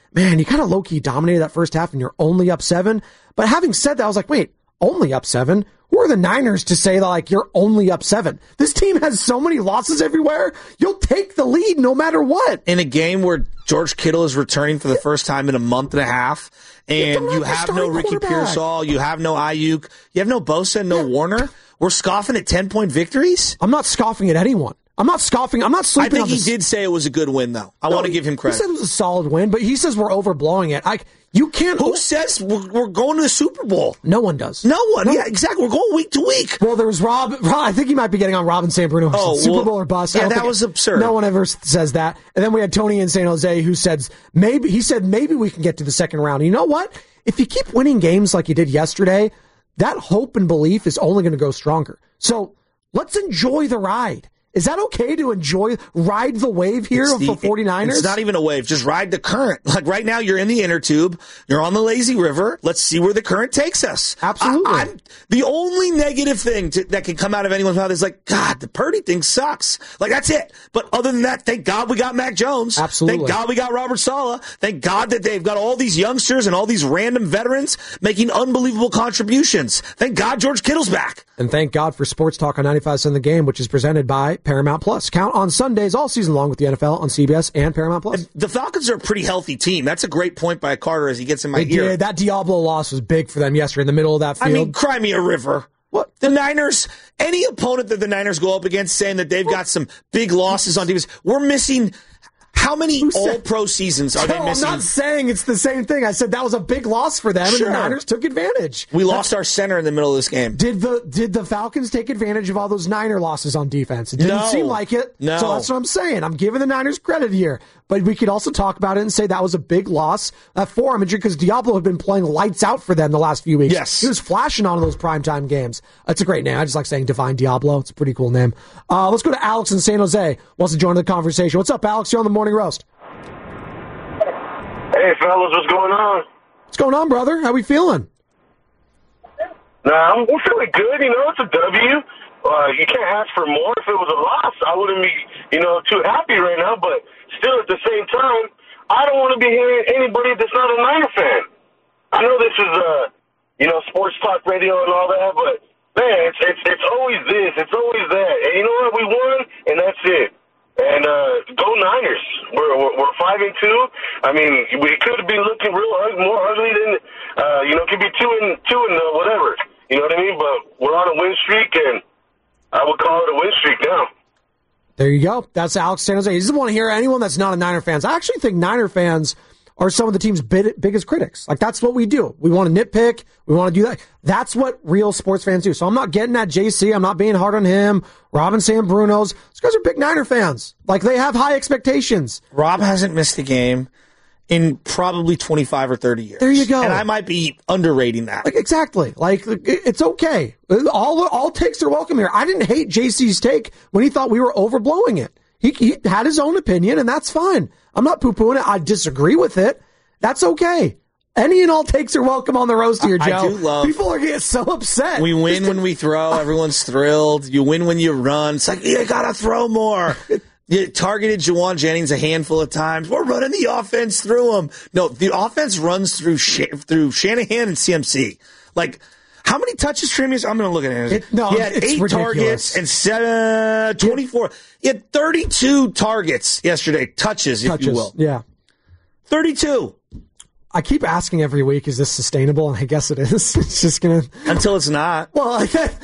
man, you kind of low-key dominated that first half and you're only up 7. But having said that, I was like, wait, only up 7? Who are the Niners to say that, like, you're only up 7? This team has so many losses everywhere. You'll take the lead no matter what. In a game where George Kittle is returning for the first time in a month and a half, and you have no Ricky Pearsall, you have no Ayuk, you have no Bosa and no Warner, we're scoffing at 10-point victories? I'm not scoffing at anyone. I'm not scoffing. I'm not sleeping on I think he did say it was a good win, though. I want to give him credit. He said it was a solid win, but he says we're overblowing it. You can't. Who says we're going to the Super Bowl? No one does. No one. Yeah, exactly. We're going week to week. Well, there was Rob. I think he might be getting on Rob and San Bruno. Super Bowl or bust. Yeah, that was absurd. No one ever says that. And then we had Tony in San Jose who said maybe we can get to the second round. And you know what? If you keep winning games like you did yesterday, that hope and belief is only going to grow stronger. So let's enjoy the ride. Is that okay to ride the wave here for 49ers? It's not even a wave. Just ride the current. Like right now, you're in the inner tube. You're on the lazy river. Let's see where the current takes us. Absolutely. The only negative thing that can come out of anyone's mouth is like, God, the Purdy thing sucks. Like, that's it. But other than that, thank God we got Mac Jones. Absolutely. Thank God we got Robert Saleh. Thank God that they've got all these youngsters and all these random veterans making unbelievable contributions. Thank God George Kittle's back. And thank God for Sports Talk on 95.7 The Game, which is presented by Paramount Plus. Count on Sundays all season long with the NFL on CBS and Paramount Plus. The Falcons are a pretty healthy team. That's a great point by Carter as he gets in my ear. Did. That Diablo loss was big for them yesterday in the middle of that field. I mean, cry me a river. What? The Niners, any opponent that the Niners go up against saying that they've got some big losses on defense, we're missing. How many all-pro seasons are they missing? I'm not saying it's the same thing. I said that was a big loss for them, and the Niners took advantage. We lost our center in the middle of this game. Did the Falcons take advantage of all those Niner losses on defense? It didn't seem like it. No. So that's what I'm saying. I'm giving the Niners credit here. But we could also talk about it and say that was a big loss for them because Diablo had been playing lights out for them the last few weeks. Yes. He was flashing on those primetime games. That's a great name. I just like saying Divine Diablo. It's a pretty cool name. Let's go to Alex in San Jose. Wants to join the conversation. What's up, Alex? You're on the Morning Roast. Hey, fellas, what's going on? What's going on, brother? How we feeling? We're feeling good. It's a W. You can't ask for more. If it was a loss, I wouldn't be, too happy right now. But still, at the same time, I don't want to be hearing anybody that's not a Niner fan. I know this is, sports talk radio and all that, but man, it's always this, it's always that. And you know what? We won, and that's it. And go Niners. We're 5-2. I mean, we could be looking more ugly than could be 2-2 whatever. You know what I mean? But we're on a win streak, and I would call it a win streak now. There you go. That's Alex San Jose. He doesn't want to hear anyone that's not a Niner fan. I actually think Niner fans are some of the team's biggest critics. Like, that's what we do. We want to nitpick. We want to do that. That's what real sports fans do. So I'm not getting at JC. I'm not being hard on him. Rob and San Bruno's. Those guys are big Niner fans. Like, they have high expectations. Rob hasn't missed a game in probably 25 or 30 years. There you go. And I might be underrating that. Like, exactly. Like, it's okay. All takes are welcome here. I didn't hate JC's take when he thought we were overblowing it. He had his own opinion, and that's fine. I'm not poo-pooing it. I disagree with it. That's okay. Any and all takes are welcome on the roast here, Joe. I do love. People are getting so upset. We win when we throw. Everyone's thrilled. You win when you run. It's like, you got to throw more. You targeted Juwan Jennings a handful of times. We're running the offense through him. No, the offense runs through Shanahan and CMC. Like, how many touches Tremius? I'm going to look at it. He had 8 targets and 24. He had 32 targets yesterday. Touches, if you will. Yeah. 32. I keep asking every week, is this sustainable? And I guess it is. It's just going to... Until it's not. Well,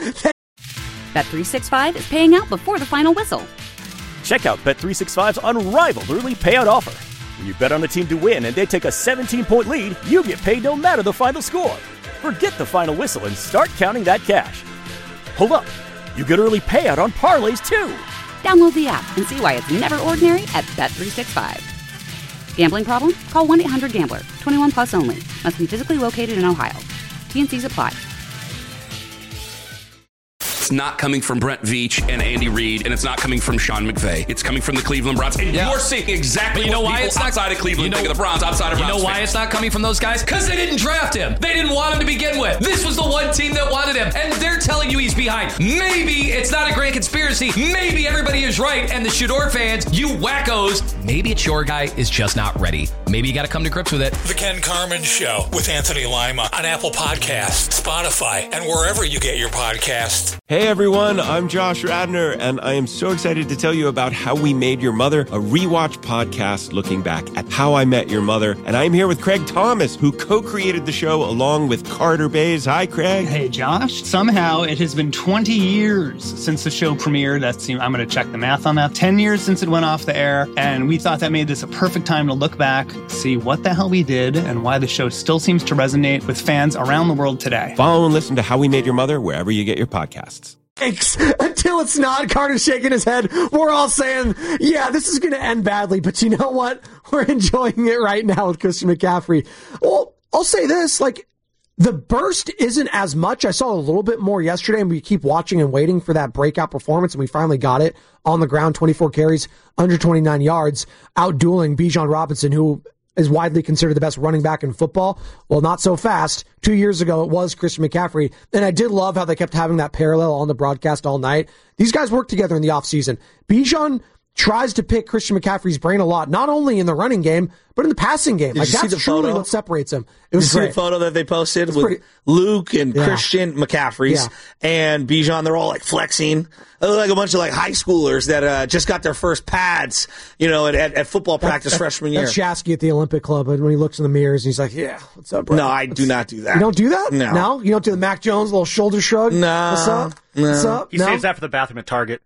Bet365 is paying out before the final whistle. Check out Bet365's unrivaled early payout offer. When you bet on a team to win and they take a 17-point lead, you get paid no matter the final score. Forget the final whistle and start counting that cash. Hold up. You get early payout on parlays, too. Download the app and see why it's never ordinary at Bet365. Gambling problem? Call 1-800-GAMBLER. 21 plus only. Must be physically located in Ohio. T&Cs apply. It's not coming from Brent Veach and Andy Reid, and it's not coming from Sean McVay. It's coming from the Cleveland Browns. And you're seeing exactly why it's not outside of Cleveland. Think of the Browns outside of Browns. You know why it's not coming from those guys? Because they didn't draft him. They didn't want him to begin with. This was the one team that wanted him, and they're telling you he's behind. Maybe it's not a grand conspiracy. Maybe everybody is right, and the Shador fans, you wackos, maybe it's your guy is just not ready. maybe you got to come to grips with it. The Ken Carman Show with Anthony Lima on Apple Podcasts, Spotify, and wherever you get your podcasts. Hey everyone, I'm Josh Radnor, and I am so excited to tell you about How We Made Your Mother, a rewatch podcast looking back at How I Met Your Mother. And I'm here with Craig Thomas, who co-created the show along with Carter Bays. Hi, Craig. Hey, Josh. Somehow it has been 20 years since the show premiered. I'm going to check the math on that. 10 years since it went off the air, and we thought that made this a perfect time to look back, see what the hell we did, and why the show still seems to resonate with fans around the world today. Follow and listen to How We Made Your Mother wherever you get your podcasts. Thanks. Until it's not. Carter's shaking his head. We're all saying, yeah, this is going to end badly. But you know what? We're enjoying it right now with Christian McCaffrey. Well, I'll say this, the burst isn't as much. I saw a little bit more yesterday, and we keep watching and waiting for that breakout performance, and we finally got it on the ground, 24 carries, under 29 yards, out-dueling Bijan Robinson, who is widely considered the best running back in football. Well, not so fast. 2 years ago, it was Christian McCaffrey. And I did love how they kept having that parallel on the broadcast all night. These guys work together in the offseason. Bijan tries to pick Christian McCaffrey's brain a lot, not only in the running game, but in the passing game. Did you see the truly photo? What separates them. It was Did you great. see the photo that they posted with Luke and Christian McCaffrey's and Bijan? They're all flexing. They look like a bunch of high schoolers that just got their first pads, at football practice freshman year. That's Shasky at the Olympic Club, and when he looks in the mirrors, he's like, yeah, what's up, bro? No, I do not do that. You don't do that? No. You don't do the Mac Jones little shoulder shrug? No. What's up? No. What's up? He saves that for the bathroom at Target.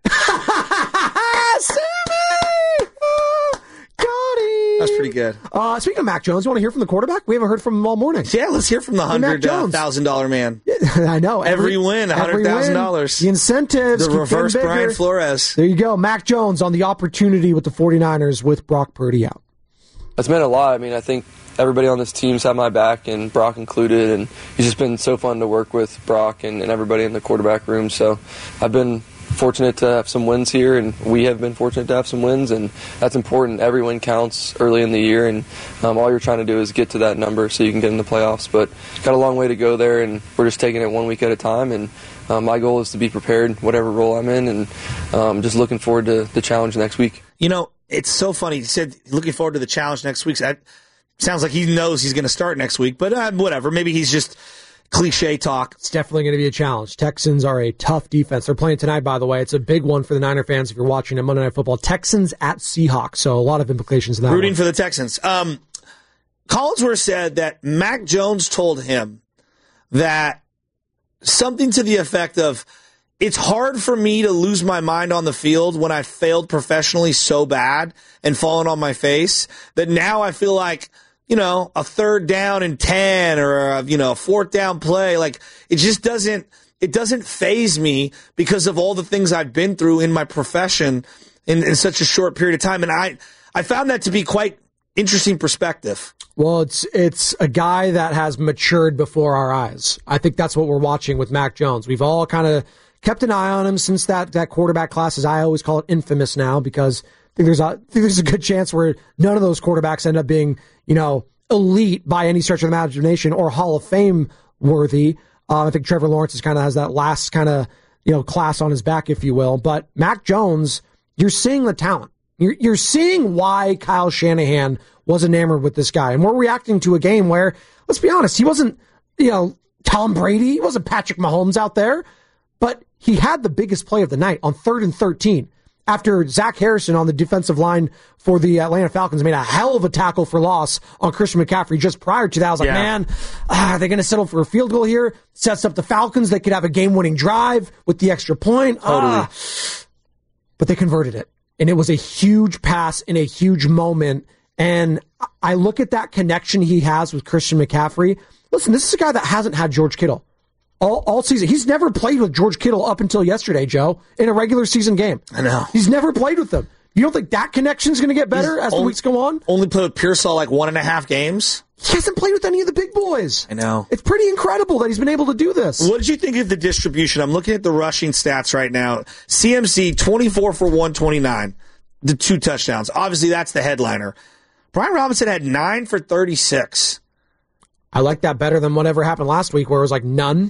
That's pretty good. Speaking of Mac Jones, you want to hear from the quarterback? We haven't heard from him all morning. Yeah, let's hear from the $100,000 man. I know. Every win, $100,000. The incentives. The reverse Brian Flores. There you go. Mac Jones on the opportunity with the 49ers with Brock Purdy out. It's meant a lot. I mean, I think everybody on this team's had my back, and Brock included, and he's just been so fun to work with, Brock, and everybody in the quarterback room. So I've been fortunate to have some wins here, and we have been fortunate to have some wins, and that's important. Every win counts early in the year, and all you're trying to do is get to that number so you can get in the playoffs. But got a long way to go there, and we're just taking it 1 week at a time, and my goal is to be prepared, whatever role I'm in, and just looking forward to the challenge next week. It's so funny. He said looking forward to the challenge next week. That sounds like he knows he's going to start next week, but whatever. Maybe he's just cliche talk. It's definitely going to be a challenge. Texans are a tough defense. They're playing tonight, by the way. It's a big one for the Niner fans if you're watching on Monday Night Football. Texans at Seahawks, so a lot of implications in that Rooting one. for the Texans. Collinsworth said that Mac Jones told him that something to the effect of, it's hard for me to lose my mind on the field when I failed professionally so bad and fallen on my face that now I feel like, a third down and 10 or a fourth down play, it just doesn't faze me because of all the things I've been through in my profession in such a short period of time. And I found that to be quite interesting perspective. Well, it's a guy that has matured before our eyes. I think that's what we're watching with Mac Jones. We've all kind of kept an eye on him since that quarterback class, as I always call it, infamous now, because I think there's a good chance where none of those quarterbacks end up being, elite by any stretch of the imagination or Hall of Fame worthy. I think Trevor Lawrence has that last kind of, class on his back, if you will. But Mac Jones, you're seeing the talent. You're seeing why Kyle Shanahan was enamored with this guy. And we're reacting to a game where, let's be honest, he wasn't, Tom Brady. He wasn't Patrick Mahomes out there. But he had the biggest play of the night on 3rd and 13. After Zach Harrison on the defensive line for the Atlanta Falcons made a hell of a tackle for loss on Christian McCaffrey just prior to that. I was like, man, are they going to settle for a field goal here? Sets up the Falcons. They could have a game-winning drive with the extra point. Totally. But they converted it. And it was a huge pass in a huge moment. And I look at that connection he has with Christian McCaffrey. Listen, this is a guy that hasn't had George Kittle all season. He's never played with George Kittle up until yesterday, Joe, in a regular season game. I know. He's never played with them. You don't think that connection's going to get better as the weeks go on? Only played with Pearsall 1.5 games. He hasn't played with any of the big boys. I know. It's pretty incredible that he's been able to do this. What did you think of the distribution? I'm looking at the rushing stats right now. CMC, 24 for 129, the 2 touchdowns. Obviously, that's the headliner. Brian Robinson had 9 for 36. I like that better than whatever happened last week where it was none.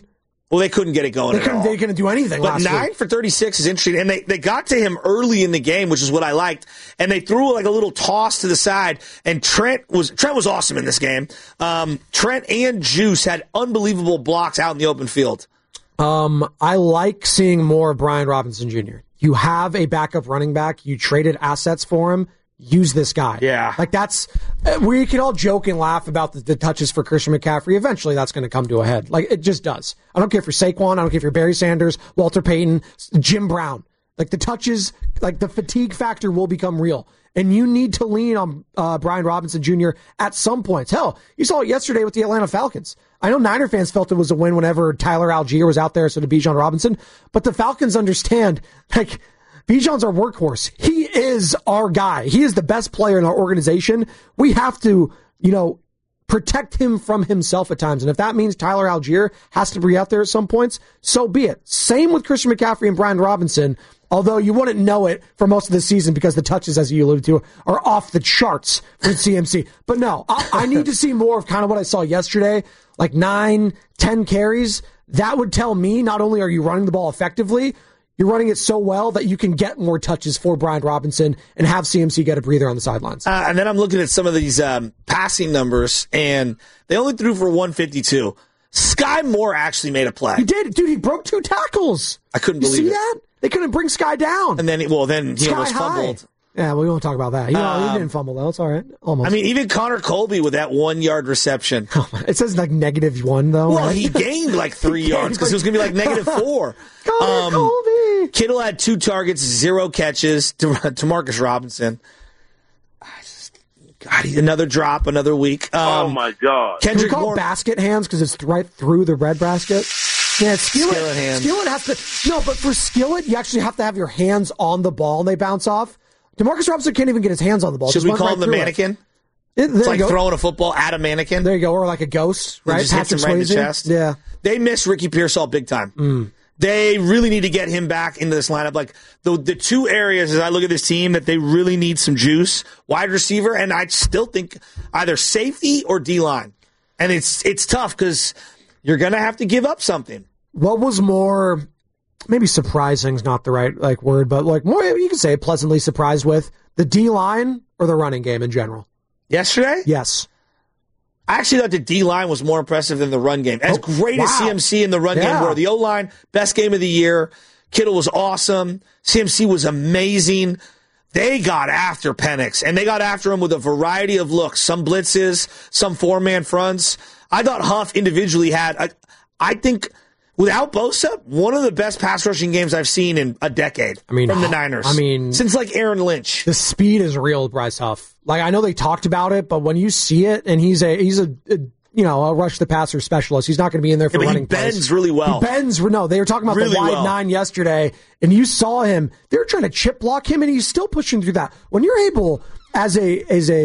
Well, they couldn't get it going at all. They couldn't do anything But last 9 week. for 36 is interesting. And they got to him early in the game, which is what I liked. And they threw like a little toss to the side. And Trent was awesome in this game. Trent and Juice had unbelievable blocks out in the open field. I like seeing more of Brian Robinson Jr. You have a backup running back. You traded assets for him. Use this guy. Yeah. Like that's, we can all joke and laugh about the touches for Christian McCaffrey. Eventually that's going to come to a head. Like it just does. I don't care if you're Saquon. I don't care if you're Barry Sanders, Walter Payton, Jim Brown. Like the touches, like the fatigue factor will become real. And you need to lean on Brian Robinson Jr. at some points. Hell, you saw it yesterday with the Atlanta Falcons. I know Niner fans felt it was a win whenever Tyler Algier was out there, so did Bijan Robinson. But the Falcons understand, like, Bijan's our workhorse. He is our guy. He is the best player in our organization. We have to, protect him from himself at times. And if that means Tyler Algier has to be out there at some points, so be it. Same with Christian McCaffrey and Brian Robinson, although you wouldn't know it for most of the season because the touches, as you alluded to, are off the charts for CMC. But no, I need to see more of kind of what I saw yesterday, like 9, 10 carries. That would tell me not only are you running the ball effectively, you're running it so well that you can get more touches for Brian Robinson and have CMC get a breather on the sidelines. And then I'm looking at some of these passing numbers, and they only threw for 152. Sky Moore actually made a play. He did. Dude, he broke 2 tackles. I couldn't believe it. You see that? They couldn't bring Sky down. And then he almost fumbled. Yeah, we won't talk about that. He didn't fumble, though. It's all right. Almost. I mean, even Connor Colby with that 1-yard reception. It says like -1, though. Well, right? he gained like 3 yards because it was going to be like -4. Connor Colby. Kittle had 2 targets, 0 catches to Marcus Robinson. God, another drop, another week. Oh, my God. Can we call it basket hands because it's right through the red basket? Yeah, Skillet hands. Skillet has to. No, but for Skillet, you actually have to have your hands on the ball and they bounce off. DeMarcus Robinson can't even get his hands on the ball. Should we call him the mannequin? It's like throwing a football at a mannequin. There you go, or like a ghost, right? Just hits him right in the chest. Yeah. They miss Ricky Pearsall big time. They really need to get him back into this lineup. Like the 2 areas as I look at this team that they really need some juice, wide receiver, and I still think either safety or D-line. And it's tough because you're going to have to give up something. What was more, maybe surprising is not the right word, but more, you can say pleasantly surprised with the D-line or the running game in general? Yesterday? Yes. I actually thought the D-line was more impressive than the run game. As great as CMC in the run game were. The O-line, best game of the year. Kittle was awesome. CMC was amazing. They got after Penix, and they got after him with a variety of looks. Some blitzes, some 4-man fronts. I thought Huff individually had, I think, without Bosa, one of the best pass rushing games I've seen in a decade from the Niners. Since Aaron Lynch. The speed is real with Bryce Huff. I know they talked about it, but when you see it, and he's a rush the passer specialist. He's not going to be in there for running plays. He bends really well. They were talking about really the wide 9 yesterday, and you saw him. They were trying to chip block him, and he's still pushing through that. When you're able, as a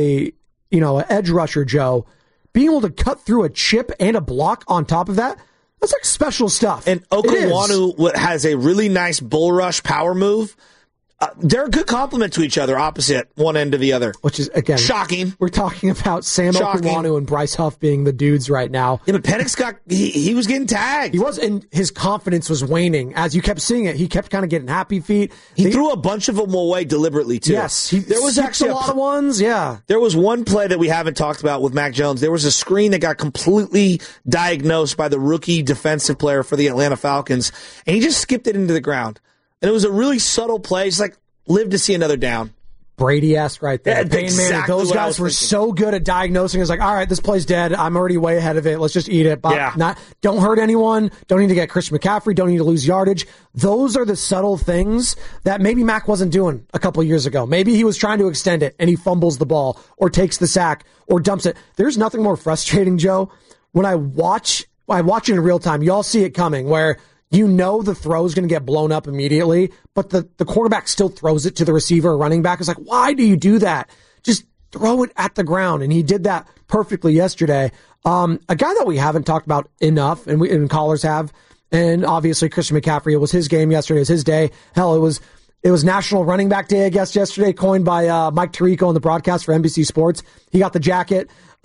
an edge rusher, Joe, being able to cut through a chip and a block on top of that, that's like special stuff. And Okwuonu has a really nice bull rush power move. They're a good complement to each other, opposite one end to the other. Which is, again, shocking. We're talking about Sam Okwuonu and Bryce Huff being the dudes right now. Yeah, but Penix he was getting tagged. He was, and his confidence was waning. As you kept seeing it, he kept kind of getting happy feet. He threw a bunch of them away deliberately, too. Yes. There was actually a lot of ones, yeah. There was one play that we haven't talked about with Mac Jones. There was a screen that got completely diagnosed by the rookie defensive player for the Atlanta Falcons, and he just skipped it into the ground. And it was a really subtle play. It's like, live to see another down. Brady-esque right there. Yeah, exactly. Those guys were so good at diagnosing. It's like, all right, this play's dead. I'm already way ahead of it. Let's just eat it. But don't hurt anyone. Don't need to get Christian McCaffrey. Don't need to lose yardage. Those are the subtle things that maybe Mac wasn't doing a couple years ago. Maybe he was trying to extend it and he fumbles the ball or takes the sack or dumps it. There's nothing more frustrating, Joe, when I watch it in real time. Y'all see it coming where the throw is going to get blown up immediately, but the quarterback still throws it to the receiver or running back. It's like, why do you do that? Just throw it at the ground. And he did that perfectly yesterday. A guy that we haven't talked about enough, and callers have, and obviously Christian McCaffrey, it was his game yesterday. It was his day. Hell, it was National Running Back Day, I guess, yesterday, coined by Mike Tirico on the broadcast for NBC Sports. He got the jacket.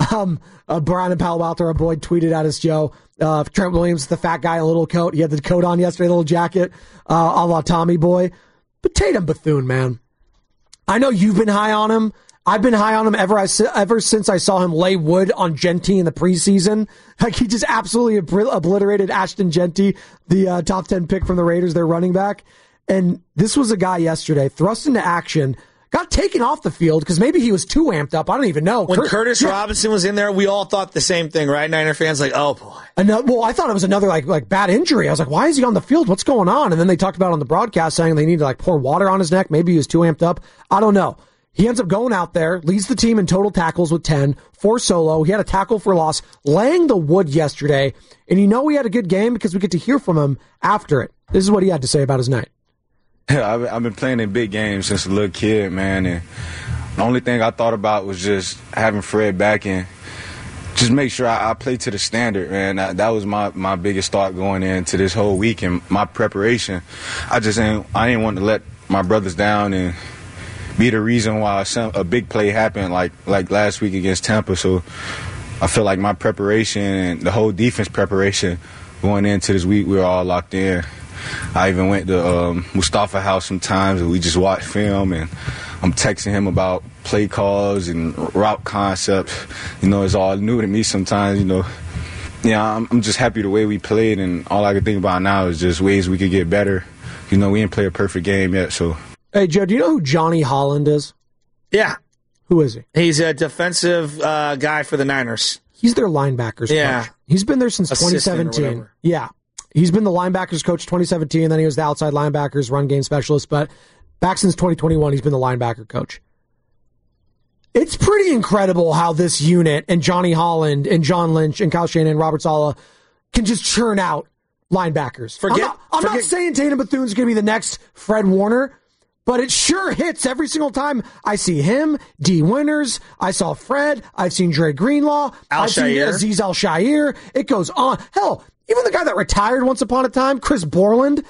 Brian and Palo Alto, our boy, tweeted at us, Joe. Trent Williams, the fat guy in a little coat. He had the coat on yesterday, a little jacket, a la Tommy Boy. But Tatum Bethune, man. I know you've been high on him. I've been high on him ever since I saw him lay wood on Genty in the preseason. Like, he just absolutely obliterated Ashton Genty, the top 10 pick from the Raiders, their running back. And this was a guy yesterday, thrust into action, got taken off the field because maybe he was too amped up. I don't even know. When Curtis Robinson was in there, we all thought the same thing, right? Niner fans, like, oh boy. Well, I thought it was another like bad injury. I was like, why is he on the field? What's going on? And then they talked about it on the broadcast saying they need to like pour water on his neck. Maybe he was too amped up. I don't know. He ends up going out there, leads the team in total tackles with 10, 4 solo. He had a tackle for loss, laying the wood yesterday. And he had a good game because we get to hear from him after it. This is what he had to say about his night. Yeah, I've been playing in big games since a little kid, man. And the only thing I thought about was just having Fred back and just make sure I play to the standard, man. That was my biggest thought going into this whole week and my preparation. I didn't want to let my brothers down and be the reason why a big play happened like last week against Tampa. So I feel like my preparation and the whole defense preparation going into this week, we were all locked in. I even went to Mustafa House sometimes and we just watched film, and I'm texting him about play calls and route concepts. It's all new to me sometimes, Yeah, I'm just happy the way we played, and all I can think about now is just ways we could get better. We didn't play a perfect game yet, so. Hey, Joe, do you know who Johnny Holland is? Yeah. Who is he? He's a defensive guy for the Niners. He's their linebackers coach. He's been there since 2017. Yeah. He's been the linebackers coach 2017, then he was the outside linebackers run game specialist, but back since 2021, he's been the linebacker coach. It's pretty incredible how this unit and Johnny Holland and John Lynch and Kyle Shanahan and Robert Saleh can just churn out linebackers. I'm not saying Tatum Bethune's going to be the next Fred Warner, but it sure hits every single time I see him, D. Winters, I saw Fred, I've seen Dre Greenlaw, I've seen Aziz Al-Shaair. It goes on. Hell, even the guy that retired once upon a time, Chris Borland,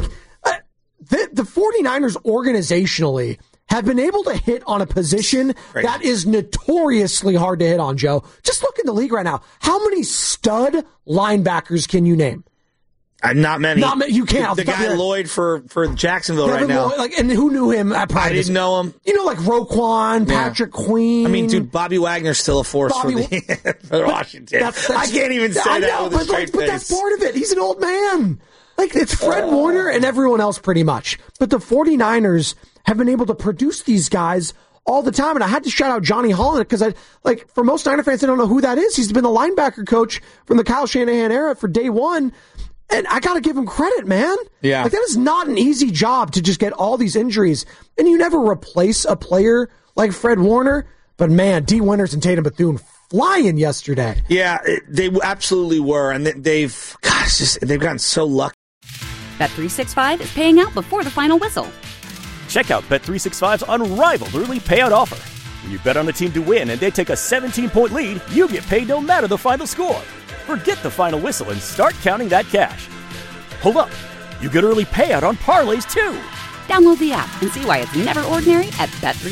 the 49ers organizationally have been able to hit on a position that is notoriously hard to hit on, Joe. Just look in the league right now. How many stud linebackers can you name? Not many. You can't. The guy Lloyd for Jacksonville right now. Lloyd, and who knew him at practice? I didn't know him. Like Roquan, Patrick Queen. I mean, dude, Bobby Wagner's still a force for Washington. I can't even say that with a straight face. But that's part of it. He's an old man. It's Fred Warner and everyone else pretty much. But the 49ers have been able to produce these guys all the time. And I had to shout out Johnny Holland because for most Niner fans, they don't know who that is. He's been the linebacker coach from the Kyle Shanahan era for day one. And I got to give him credit, man. Yeah. That is not an easy job to just get all these injuries. And you never replace a player like Fred Warner. But, man, D. Winters and Tatum Bethune flying yesterday. Yeah, they absolutely were. And they've gotten so lucky. Bet365 is paying out before the final whistle. Check out Bet365's unrivaled early payout offer. When you bet on a team to win and they take a 17-point lead, you get paid no matter the final score. Forget the final whistle and start counting that cash. Hold up. You get early payout on parlays, too. Download the app and see why it's never ordinary at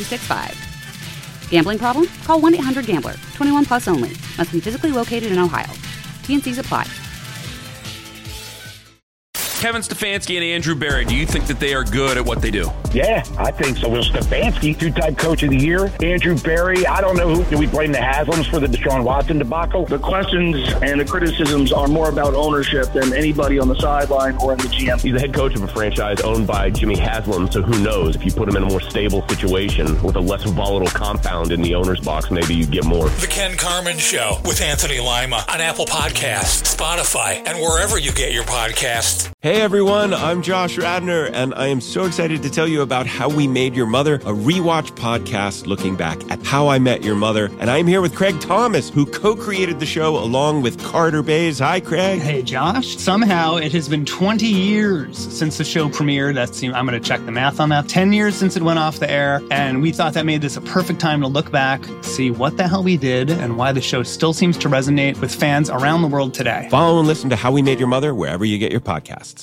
Bet365. Gambling problem? Call 1-800-GAMBLER. 21 plus only. Must be physically located in Ohio. T&Cs apply. Kevin Stefanski and Andrew Berry, do you think that they are good at what they do? Yeah, I think so. Will Stefanski, two-time coach of the year. Andrew Berry, I don't know who. Do we blame the Haslams for the Deshaun Watson debacle? The questions and the criticisms are more about ownership than anybody on the sideline or in the GM. He's the head coach of a franchise owned by Jimmy Haslam, so who knows? If you put him in a more stable situation with a less volatile compound in the owner's box, maybe you get more. The Ken Carman Show with Anthony Lima on Apple Podcasts, Spotify, and wherever you get your podcasts. Hey everyone, I'm Josh Radnor, and I am so excited to tell you about How We Made Your Mother, a rewatch podcast looking back at How I Met Your Mother. And I'm here with Craig Thomas, who co-created the show along with Carter Bays. Hi, Craig. Hey, Josh. Somehow it has been 20 years since the show premiered. I'm going to check the math on that. 10 years since it went off the air, and we thought that made this a perfect time to look back, see what the hell we did, and why the show still seems to resonate with fans around the world today. Follow and listen to How We Made Your Mother wherever you get your podcasts.